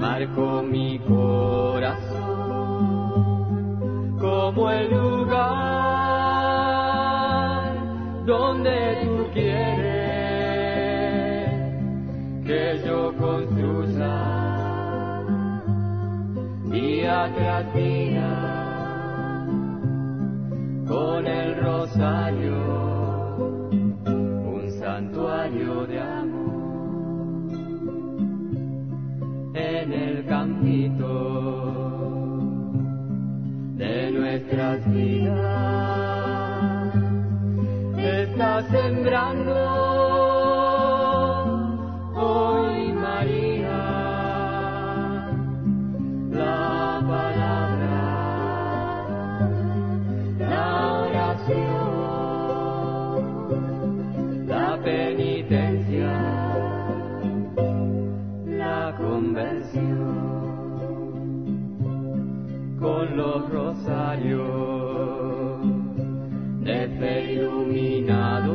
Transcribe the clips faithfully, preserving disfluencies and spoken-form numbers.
marcó mi corazón como el lugar donde tú quieres que yo construya día tras día con el rosario un santuario de amor. En el campito de nuestras vidas está sembrando hoy María la palabra, la oración, la penitencia, conversión con los rosarios de fe iluminados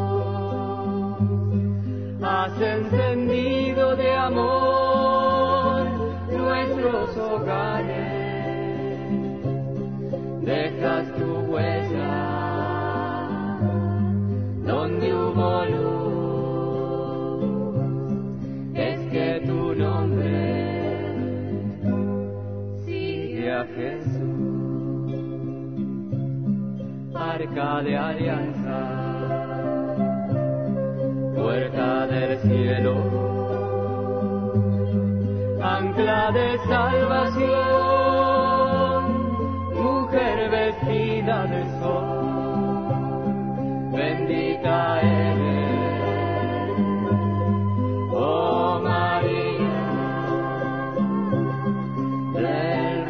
has encendido de amor nuestros hogares, dejas tu huella donde hubo luz. Tu nombre sigue a Jesús, arca de alianza, puerta del cielo, ancla de salvación, mujer vestida de sol, bendita eres. Oh María del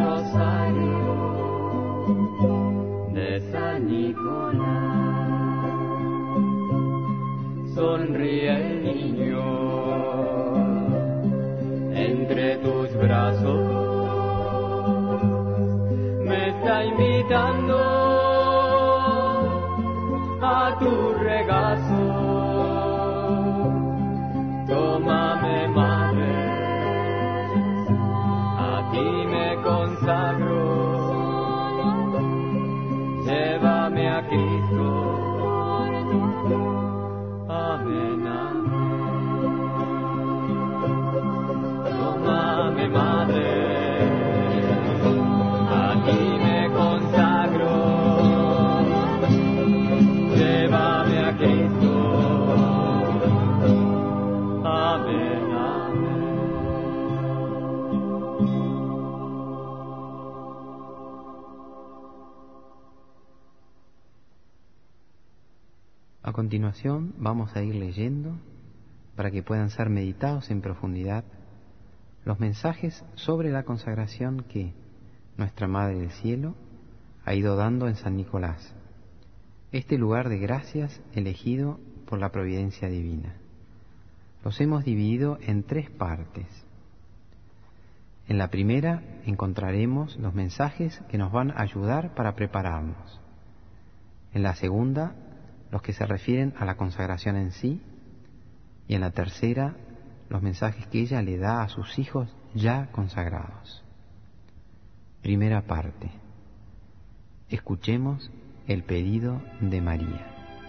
Rosario de San Nicolás, sonríe el niño entre tus brazos, me está invitando a tu regazo. Tómame, madre, a ti me consagro, llévame a Cristo, amén, amén. Tómame, madre, a ti me consagro, llévame a Cristo. Amén, amén. A continuación vamos a ir leyendo, para que puedan ser meditados en profundidad, los mensajes sobre la consagración que nuestra Madre del Cielo ha ido dando en San Nicolás, este lugar de gracias elegido por la providencia divina. Los hemos dividido en tres partes. En la primera encontraremos los mensajes que nos van a ayudar para prepararnos. En la segunda, los que se refieren a la consagración en sí. Y en la tercera, los mensajes que ella le da a sus hijos ya consagrados. Primera parte. Escuchemos el pedido de María.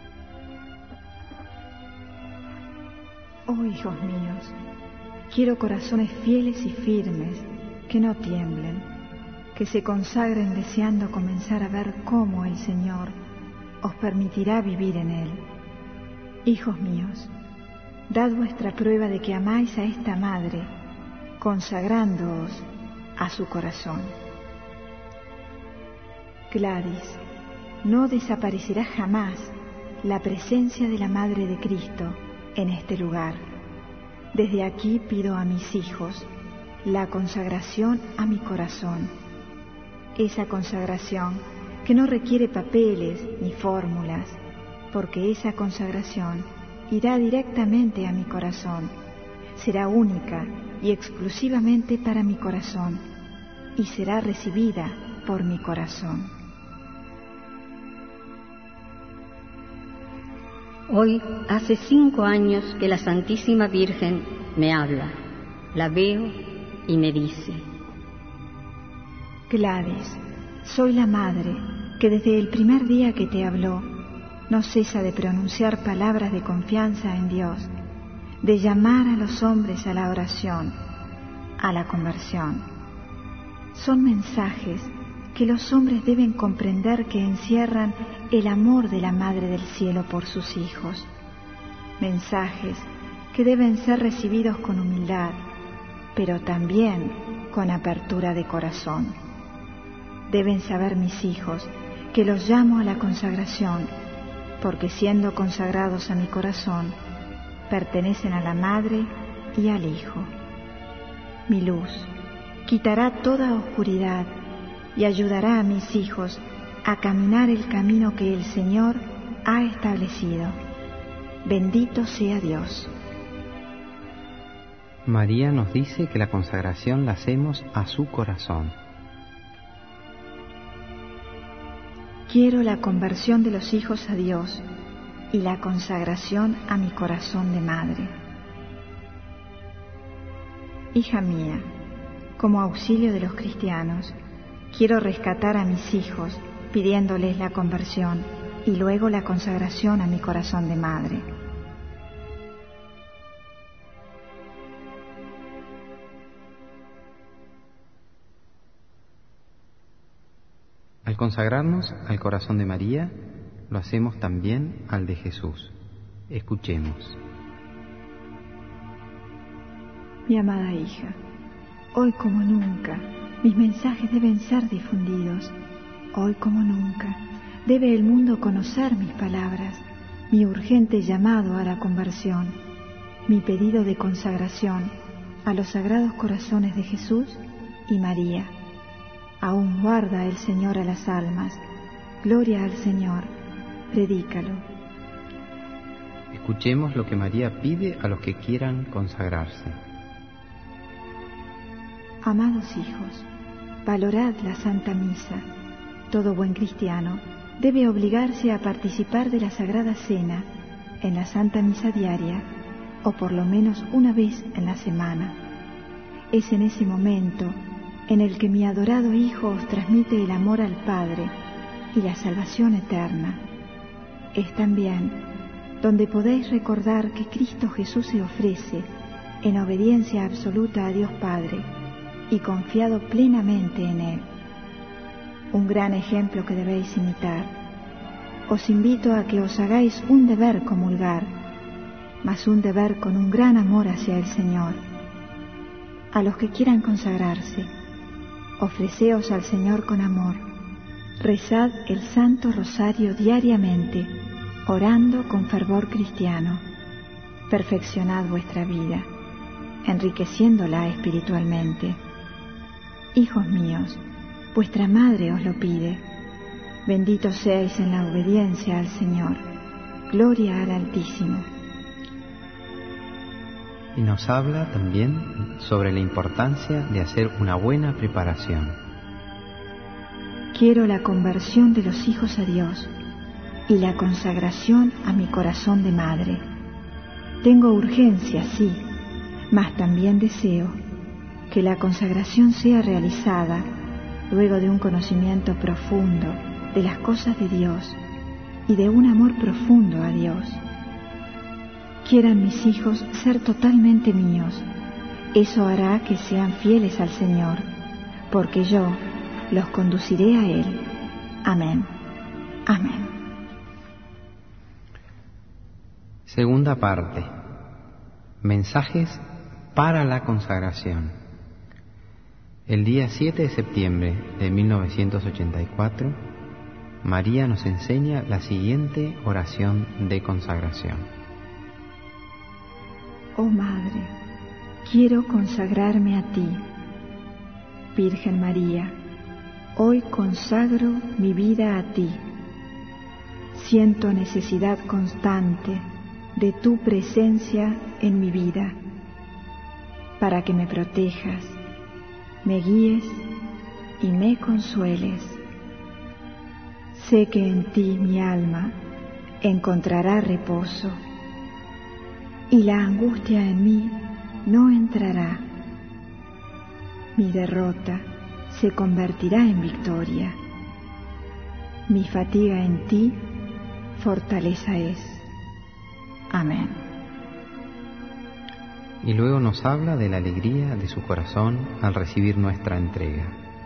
Oh, hijos míos, quiero corazones fieles y firmes, que no tiemblen, que se consagren deseando comenzar a ver cómo el Señor os permitirá vivir en Él. Hijos míos, dad vuestra prueba de que amáis a esta Madre, consagrándoos a su corazón. Claris, no desaparecerá jamás la presencia de la Madre de Cristo en este lugar. Desde aquí pido a mis hijos la consagración a mi corazón, esa consagración que no requiere papeles ni fórmulas, porque esa consagración irá directamente a mi corazón, será única y exclusivamente para mi corazón, y será recibida por mi corazón. Hoy hace cinco años que la Santísima Virgen me habla. La veo y me dice: Gladys, soy la madre que desde el primer día que te habló no cesa de pronunciar palabras de confianza en Dios, de llamar a los hombres a la oración, a la conversión. Son mensajes que los hombres deben comprender que encierran el amor de la Madre del Cielo por sus hijos. Mensajes que deben ser recibidos con humildad, pero también con apertura de corazón. Deben saber mis hijos que los llamo a la consagración, porque siendo consagrados a mi corazón, pertenecen a la Madre y al Hijo. Mi luz quitará toda oscuridad y ayudará a mis hijos a caminar el camino que el Señor ha establecido. Bendito sea Dios. María nos dice que la consagración la hacemos a su corazón. Quiero la conversión de los hijos a Dios y la consagración a mi corazón de madre. Hija mía, como auxilio de los cristianos, quiero rescatar a mis hijos pidiéndoles la conversión y luego la consagración a mi corazón de madre. Al consagrarnos al corazón de María, lo hacemos también al de Jesús. Escuchemos. Mi amada hija, hoy como nunca, mis mensajes deben ser difundidos. Hoy como nunca, debe el mundo conocer mis palabras, mi urgente llamado a la conversión, mi pedido de consagración a los sagrados corazones de Jesús y María. Aún guarda el Señor a las almas. Gloria al Señor. Predícalo. Escuchemos lo que María pide a los que quieran consagrarse. Amados hijos, valorad la Santa Misa. Todo buen cristiano debe obligarse a participar de la Sagrada Cena en la Santa Misa diaria o por lo menos una vez en la semana. Es en ese momento en el que mi adorado Hijo os transmite el amor al Padre y la salvación eterna. Es también donde podéis recordar que Cristo Jesús se ofrece en obediencia absoluta a Dios Padre y confiado plenamente en Él. Un gran ejemplo que debéis imitar. Os invito a que os hagáis un deber comulgar, mas un deber con un gran amor hacia el Señor. A los que quieran consagrarse, ofreceos al Señor con amor, rezad el Santo Rosario diariamente, orando con fervor cristiano, perfeccionad vuestra vida, enriqueciéndola espiritualmente. Hijos míos, vuestra Madre os lo pide, benditos seáis en la obediencia al Señor, gloria al Altísimo. Y nos habla también sobre la importancia de hacer una buena preparación. Quiero la conversión de los hijos a Dios y la consagración a mi corazón de madre. Tengo urgencia, sí, mas también deseo que la consagración sea realizada luego de un conocimiento profundo de las cosas de Dios y de un amor profundo a Dios. Quieran mis hijos ser totalmente míos. Eso hará que sean fieles al Señor, porque yo los conduciré a Él. Amén. Amén. Segunda parte. Mensajes para la consagración. El día siete de septiembre de mil novecientos ochenta y cuatro, María nos enseña la siguiente oración de consagración. Oh Madre, quiero consagrarme a ti. Virgen María, hoy consagro mi vida a ti. Siento necesidad constante de tu presencia en mi vida, para que me protejas, me guíes y me consueles. Sé que en ti mi alma encontrará reposo, y la angustia en mí no entrará. Mi derrota se convertirá en victoria. Mi fatiga en ti, fortaleza es. Amén. Y luego nos habla de la alegría de su corazón al recibir nuestra entrega.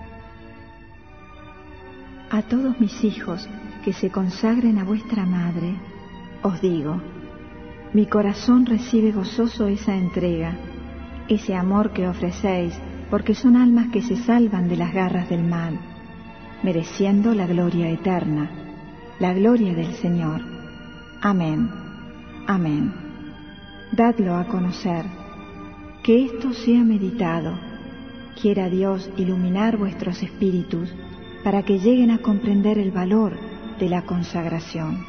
A todos mis hijos que se consagren a vuestra madre, os digo, mi corazón recibe gozoso esa entrega, ese amor que ofrecéis, porque son almas que se salvan de las garras del mal, mereciendo la gloria eterna, la gloria del Señor. Amén, amén. Dadlo a conocer, que esto sea meditado. Quiera Dios iluminar vuestros espíritus para que lleguen a comprender el valor de la consagración.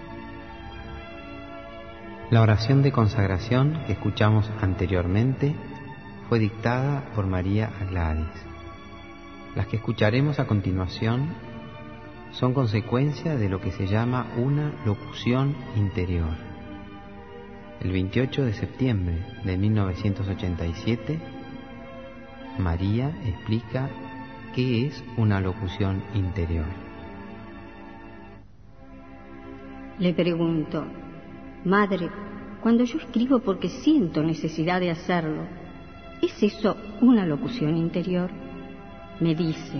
La oración de consagración que escuchamos anteriormente fue dictada por María a Gladys. Las que escucharemos a continuación son consecuencia de lo que se llama una locución interior. El veintiocho de septiembre de mil novecientos ochenta y siete, María explica qué es una locución interior. Le pregunto, Madre, cuando yo escribo porque siento necesidad de hacerlo, ¿es eso una locución interior? Me dice,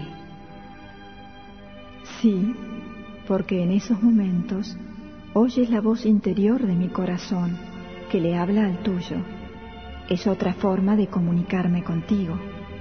sí, porque en esos momentos oyes la voz interior de mi corazón que le habla al tuyo. Es otra forma de comunicarme contigo.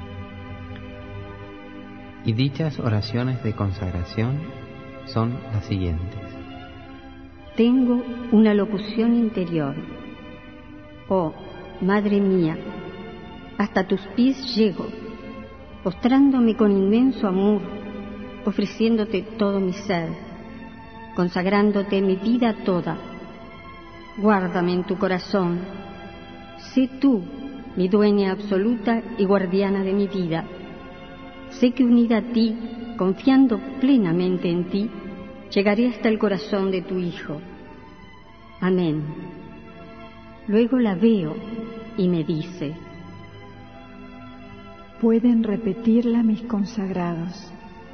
Y dichas oraciones de consagración son las siguientes. Tengo una locución interior. Oh, Madre mía, hasta tus pies llego, postrándome con inmenso amor, ofreciéndote todo mi ser, consagrándote mi vida toda. Guárdame en tu corazón. Sé tú mi dueña absoluta y guardiana de mi vida. Sé que unida a ti, confiando plenamente en ti, llegaré hasta el corazón de tu Hijo. Amén. Luego la veo y me dice, pueden repetirla mis consagrados.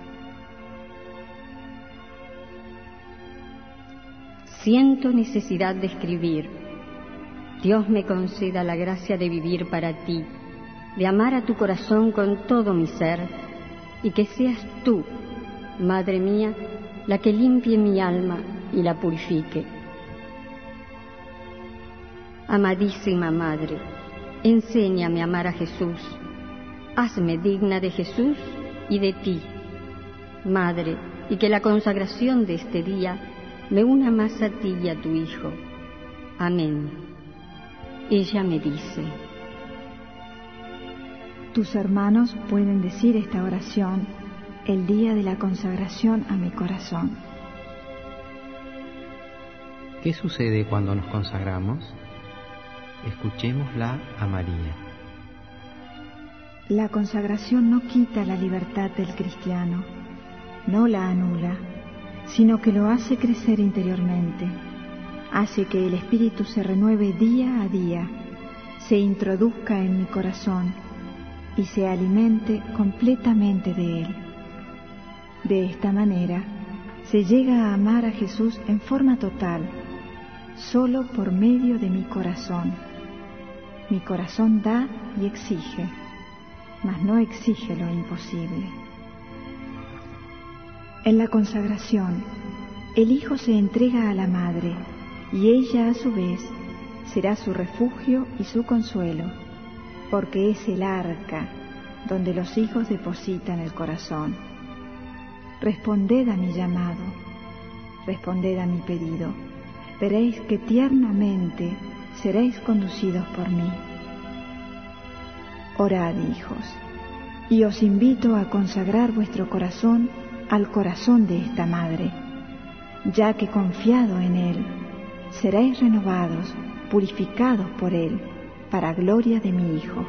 Siento necesidad de escribir. Dios me conceda la gracia de vivir para ti, de amar a tu corazón con todo mi ser, y que seas tú, Madre mía, la que limpie mi alma y la purifique. Amadísima Madre, enséñame a amar a Jesús. Hazme digna de Jesús y de ti, Madre, y que la consagración de este día me una más a ti y a tu Hijo. Amén. Ella me dice, tus hermanos pueden decir esta oración el día de la consagración a mi corazón. ¿Qué sucede cuando nos consagramos? Escuchémosla a María. La consagración no quita la libertad del cristiano, no la anula, sino que lo hace crecer interiormente, hace que el espíritu se renueve día a día, se introduzca en mi corazón y se alimente completamente de él. De esta manera, se llega a amar a Jesús en forma total, solo por medio de mi corazón. Mi corazón da y exige, mas no exige lo imposible. En la consagración, el Hijo se entrega a la Madre y ella a su vez será su refugio y su consuelo, porque es el arca donde los hijos depositan el corazón. Responded a mi llamado, responded a mi pedido, veréis que tiernamente seréis conducidos por mí. Orad, hijos, y os invito a consagrar vuestro corazón al corazón de esta Madre, ya que confiado en Él, seréis renovados, purificados por Él, para gloria de mi Hijo.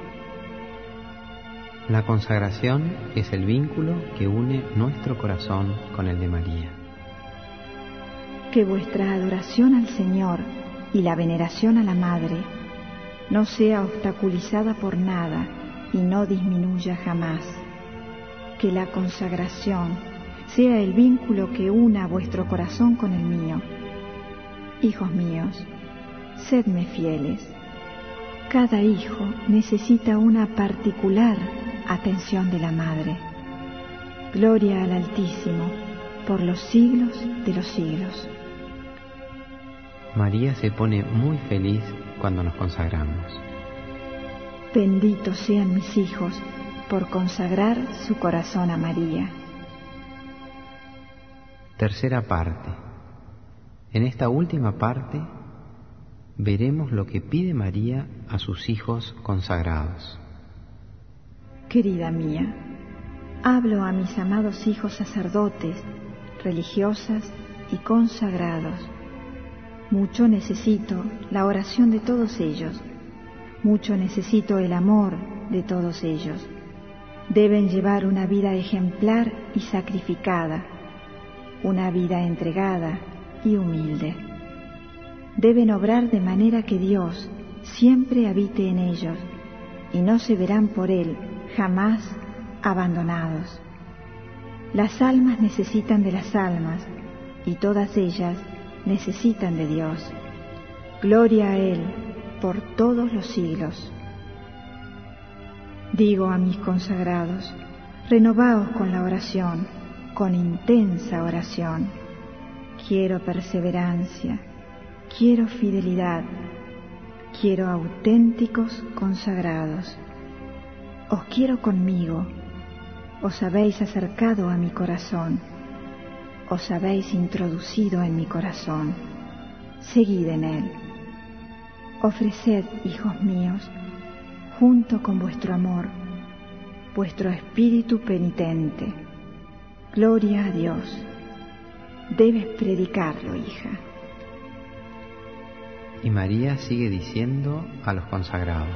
La consagración es el vínculo que une nuestro corazón con el de María. Que vuestra adoración al Señor y la veneración a la Madre no sea obstaculizada por nada y no disminuya jamás. Que la consagración sea el vínculo que una vuestro corazón con el mío. Hijos míos, sedme fieles. Cada hijo necesita una particular atención de la madre. Gloria al Altísimo por los siglos de los siglos. María se pone muy feliz cuando nos consagramos. Benditos sean mis hijos por consagrar su corazón a María. Tercera parte. En esta última parte veremos lo que pide María a sus hijos consagrados. Querida mía, hablo a mis amados hijos sacerdotes, religiosas y consagrados. Mucho necesito la oración de todos ellos. Mucho necesito el amor de todos ellos. Deben llevar una vida ejemplar y sacrificada, una vida entregada y humilde. Deben obrar de manera que Dios siempre habite en ellos y no se verán por Él jamás abandonados. Las almas necesitan de las almas y todas ellas necesitan de Dios. Gloria a Él por todos los siglos. Digo a mis consagrados, renovaos con la oración, con intensa oración. Quiero perseverancia, quiero fidelidad, quiero auténticos consagrados. Os quiero conmigo, os habéis acercado a mi corazón, os habéis introducido en mi corazón, seguid en él. Ofreced, hijos míos, junto con vuestro amor, vuestro espíritu penitente. Gloria a Dios. Debes predicarlo, hija. Y María sigue diciendo a los consagrados: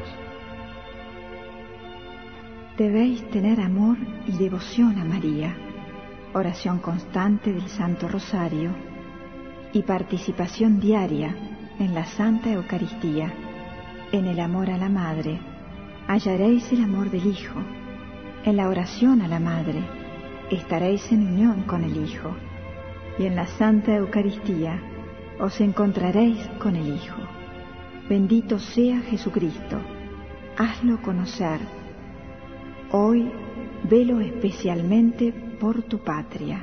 debéis tener amor y devoción a María, oración constante del Santo Rosario y participación diaria en la Santa Eucaristía. En el amor a la Madre hallaréis el amor del Hijo. En la oración a la Madre estaréis en unión con el Hijo. Y en la Santa Eucaristía os encontraréis con el Hijo. Bendito sea Jesucristo. Hazlo conocer. Hoy velo especialmente por tu patria.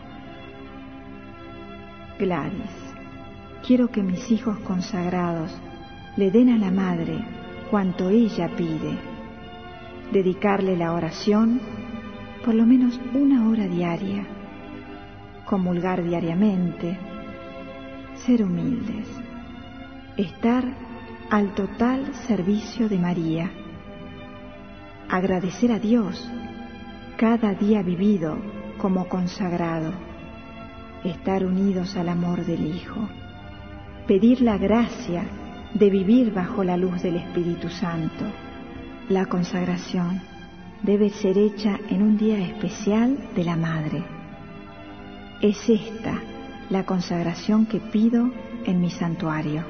Gladys, quiero que mis hijos consagrados le den a la Madre cuanto ella pide. Dedicarle la oración por lo menos una hora diaria. Comulgar diariamente. Ser humildes. Estar al total servicio de María. Agradecer a Dios cada día vivido como consagrado. Estar unidos al amor del Hijo. Pedir la gracia de vivir bajo la luz del Espíritu Santo. La consagración debe ser hecha en un día especial de la Madre. Es esta la consagración que pido en mi santuario.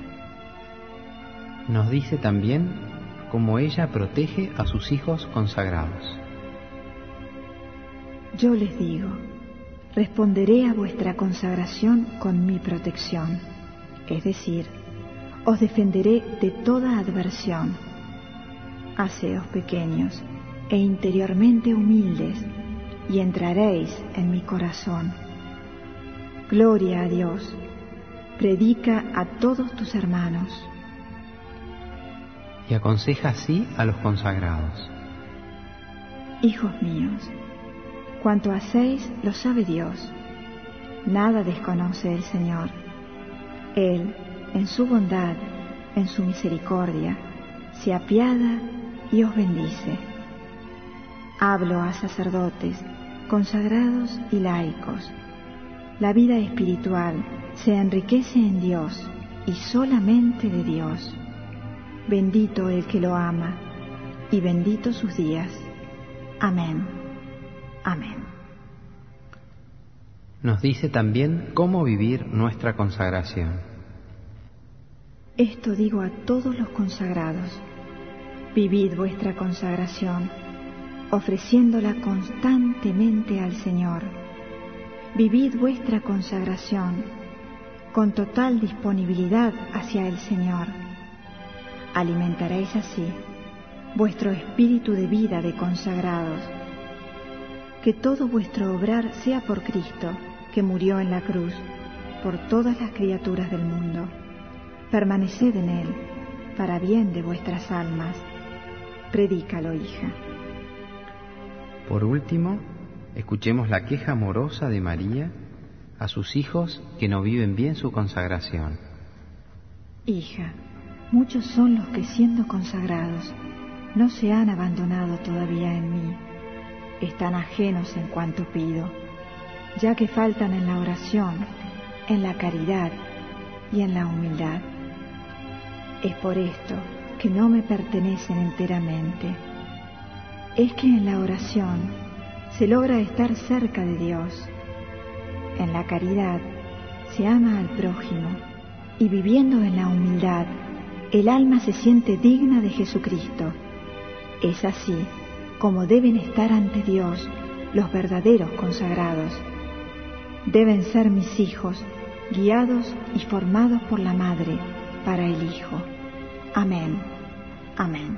Nos dice también cómo ella protege a sus hijos consagrados. Yo les digo, responderé a vuestra consagración con mi protección, es decir, os defenderé de toda adversión. Haceos pequeños e interiormente humildes, y entraréis en mi corazón. Gloria a Dios. Predica a todos tus hermanos. Y aconseja así a los consagrados: hijos míos, cuanto hacéis lo sabe Dios. Nada desconoce el Señor. Él, en su bondad, en su misericordia, se apiada y os bendice. Hablo a sacerdotes, consagrados y laicos. La vida espiritual se enriquece en Dios y solamente de Dios. Bendito el que lo ama y benditos sus días. Amén. Amén. Nos dice también cómo vivir nuestra consagración. Esto digo a todos los consagrados: Vivid vuestra consagración, ofreciéndola constantemente al Señor. Vivid vuestra consagración con total disponibilidad hacia el Señor. Alimentaréis así vuestro espíritu de vida de consagrados. Que todo vuestro obrar sea por Cristo, que murió en la cruz por todas las criaturas del mundo. Permaneced en Él, para bien de vuestras almas. Predícalo, hija. Por último, escuchemos la queja amorosa de María a sus hijos que no viven bien su consagración. Hija, muchos son los que siendo consagrados no se han abandonado todavía en mí. Están ajenos en cuanto pido, ya que faltan en la oración, en la caridad y en la humildad. Es por esto que no me pertenecen enteramente. Es que en la oración se logra estar cerca de Dios. En la caridad se ama al prójimo y viviendo en la humildad, el alma se siente digna de Jesucristo. Es así como deben estar ante Dios los verdaderos consagrados. Deben ser mis hijos, guiados y formados por la Madre para el Hijo. Amén. Amén.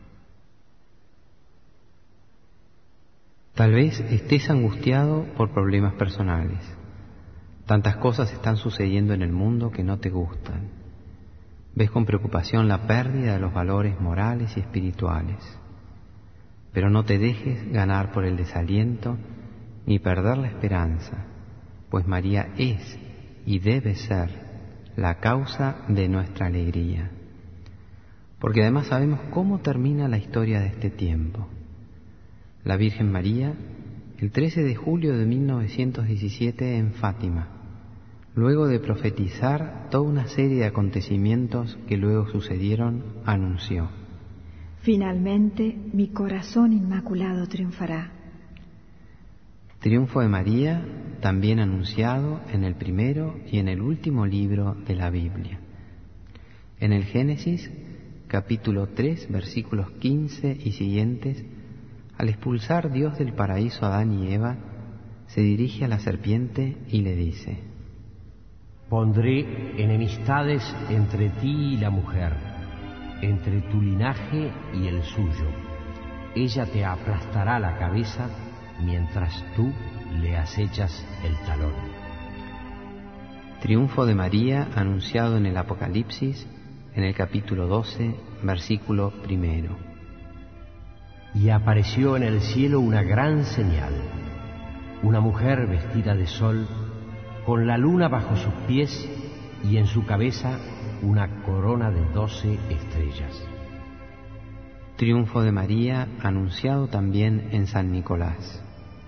Tal vez estés angustiado por problemas personales. Tantas cosas están sucediendo en el mundo que no te gustan. Ves con preocupación la pérdida de los valores morales y espirituales. Pero no te dejes ganar por el desaliento ni perder la esperanza, pues María es y debe ser la causa de nuestra alegría. Porque además sabemos cómo termina la historia de este tiempo. La Virgen María, el trece de julio de mil novecientos diecisiete en Fátima, luego de profetizar toda una serie de acontecimientos que luego sucedieron, anunció: finalmente mi corazón inmaculado triunfará. Triunfo de María, también anunciado en el primero y en el último libro de la Biblia. En el Génesis, capítulo tres, versículos quince y siguientes, al expulsar Dios del paraíso a Adán y Eva, se dirige a la serpiente y le dice: pondré enemistades entre ti y la mujer, entre tu linaje y el suyo. Ella te aplastará la cabeza, mientras tú le acechas el talón. Triunfo de María anunciado en el Apocalipsis, en el capítulo doce, versículo primero. Y apareció en el cielo una gran señal, una mujer vestida de sol, con la luna bajo sus pies y en su cabeza una corona de doce estrellas. Triunfo de María anunciado también en San Nicolás.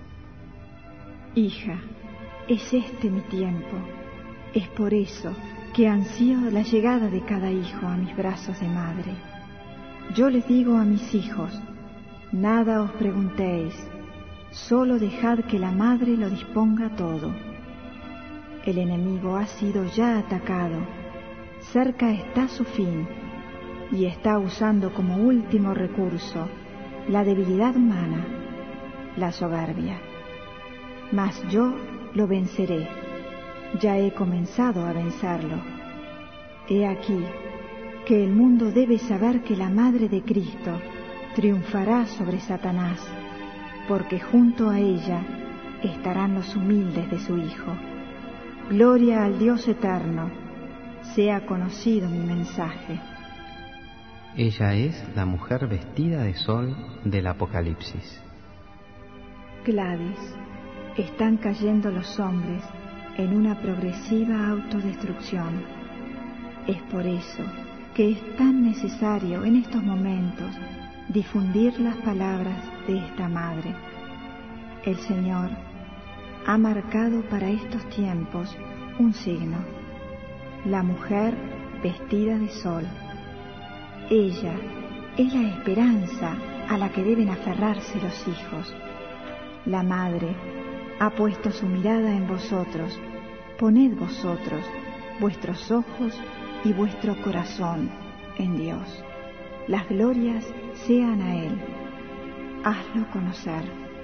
Hija, es este mi tiempo. Es por eso que ansío la llegada de cada hijo a mis brazos de madre. Yo les digo a mis hijos: nada os preguntéis, solo dejad que la madre lo disponga todo. El enemigo ha sido ya atacado, cerca está su fin, y está usando como último recurso la debilidad humana, la soberbia. Mas yo lo venceré, ya he comenzado a vencerlo. He aquí que el mundo debe saber que la Madre de Cristo triunfará sobre Satanás, porque junto a ella estarán los humildes de su Hijo. Gloria al Dios eterno, sea conocido mi mensaje. Ella es la mujer vestida de sol del Apocalipsis. Gladys, están cayendo los hombres en una progresiva autodestrucción. Es por eso que es tan necesario en estos momentos difundir las palabras de esta madre. El Señor ha marcado para estos tiempos un signo: la mujer vestida de sol. Ella es la esperanza a la que deben aferrarse los hijos. La madre ha puesto su mirada en vosotros. Poned vosotros vuestros ojos y vuestro corazón en Dios. las glorias sean a Él. Hazlo conocer.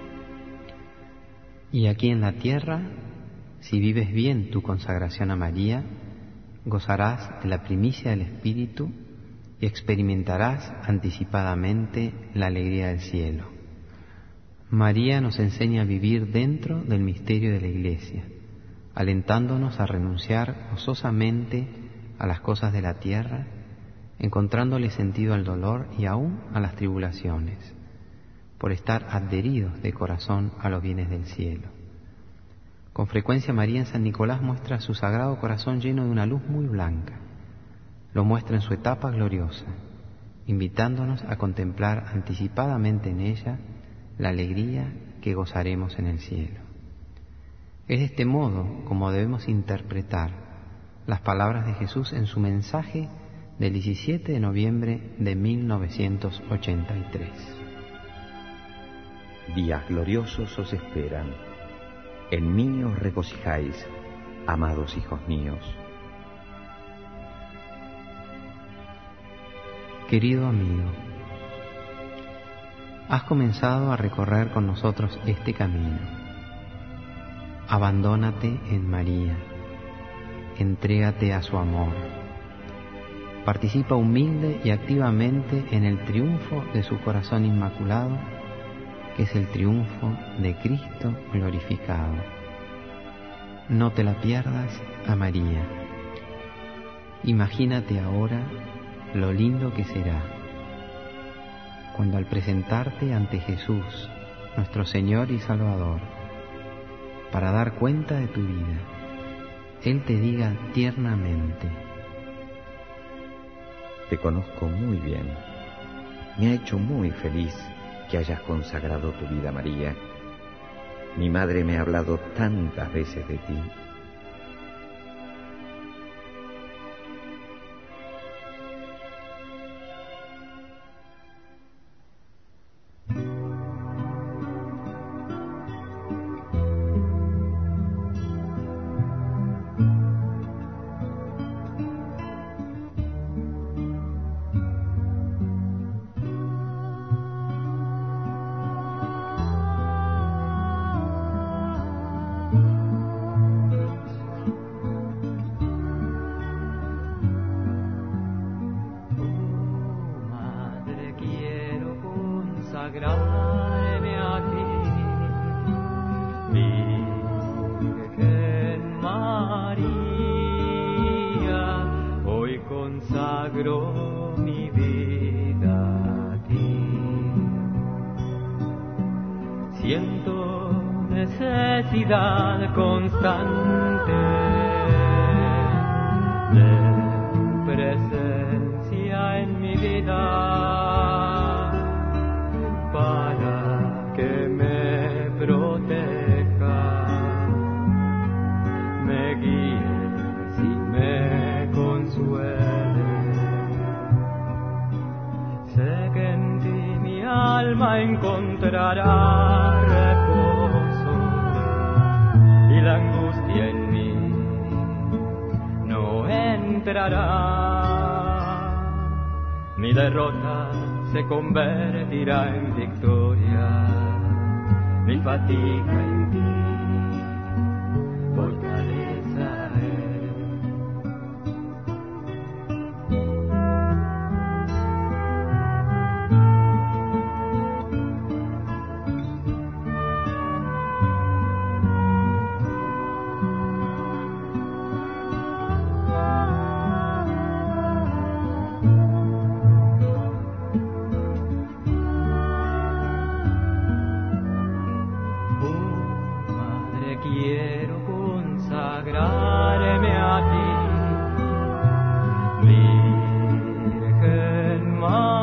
Y aquí en la tierra, si vives bien tu consagración a María, gozarás de la primicia del Espíritu y experimentarás anticipadamente la alegría del cielo. María nos enseña a vivir dentro del misterio de la Iglesia, alentándonos a renunciar gozosamente a las cosas de la tierra, encontrándole sentido al dolor y aún a las tribulaciones, por estar adheridos de corazón a los bienes del cielo. Con frecuencia María en San Nicolás muestra su sagrado corazón lleno de una luz muy blanca. Lo muestra en su etapa gloriosa, invitándonos a contemplar anticipadamente en ella la alegría que gozaremos en el cielo. Es de este modo como debemos interpretar las palabras de Jesús en su mensaje del diecisiete de noviembre de mil novecientos ochenta y tres. Días gloriosos os esperan. En mí os regocijáis, amados hijos míos. Querido amigo, has comenzado a recorrer con nosotros este camino. Abandónate en María, entrégate a su amor. Participa humilde y activamente en el triunfo de su corazón inmaculado, que es el triunfo de Cristo glorificado. No te la pierdas a María. Imagínate ahora lo lindo que será cuando al presentarte ante Jesús, nuestro Señor y Salvador, para dar cuenta de tu vida, Él te diga tiernamente: Te conozco muy bien. Me ha hecho muy feliz que hayas consagrado tu vida a María. Mi madre me ha hablado tantas veces de ti. consagrarme a ti, Virgen María, hoy consagro mi vida a ti. Siento necesidad constante de tu presencia en mi vida, para que me proteja, me guíes y me consuele. Sé que en ti mi alma encontrará reposo y la angustia en mí no entrará. Mi derrota se convertirá en victoria, mi fatiga en ti, fortaleza es. Quiero consagrarme a ti, Virgen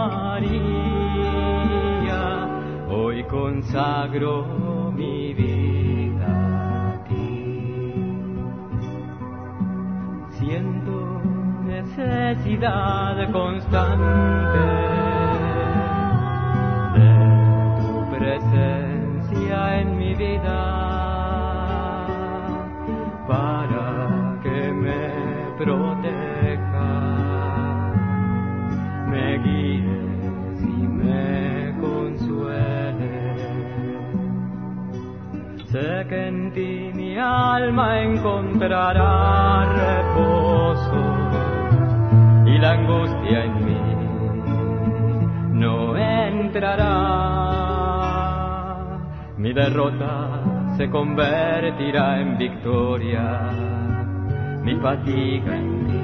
María, hoy consagro mi vida a ti. Siento necesidad constante de tu presencia en mi vida, para que me proteja, me guíe alma encontrará reposo y la angustia en mí no entrará. Mi derrota se convertirá en victoria, mi fatiga en ti